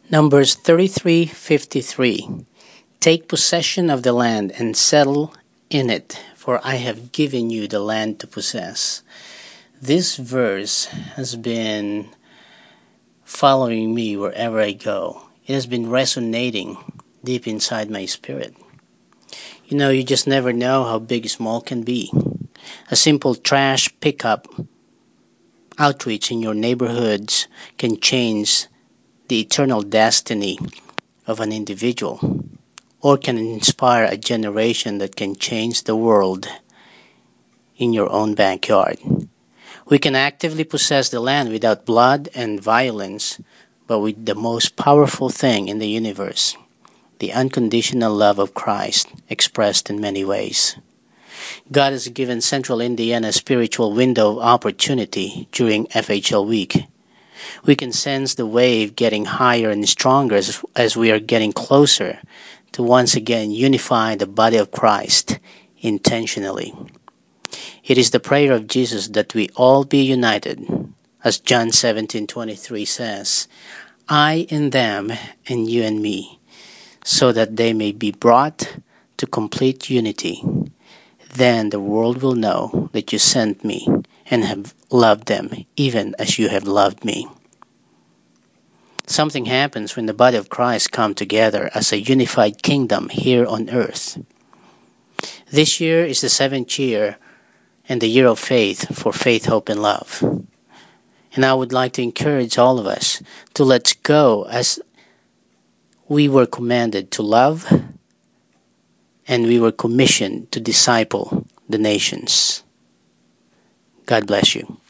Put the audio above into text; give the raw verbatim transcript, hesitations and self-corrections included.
Numbers thirty-three fifty-three. Take possession of the land and settle in it, for I have given you the land to possess. This verse has been following me wherever I go. It has been resonating deep inside my spirit. You know, you just never know how big small can be. A simple trash pickup outreach in your neighborhoods can change the eternal destiny of an individual, or can inspire a generation that can change the world in your own backyard. We can actively possess the land without blood and violence, but with the most powerful thing in the universe, the unconditional love of Christ expressed in many ways. God has given Central Indiana a spiritual window of opportunity during F H L Week. We can sense the wave getting higher and stronger as, as we are getting closer to once again unify the body of Christ intentionally. It is the prayer of Jesus that we all be united, as John seventeen twenty-three says, I in them and you and me, so that they may be brought to complete unity. Then the world will know that you sent me and have loved them even as you have loved me. Something happens when the body of Christ come together as a unified kingdom here on earth. This year is the seventh year and the year of faith for faith, hope, and love. And I would like to encourage all of us to let's go as we were commanded to love and we were commissioned to disciple the nations. God bless you.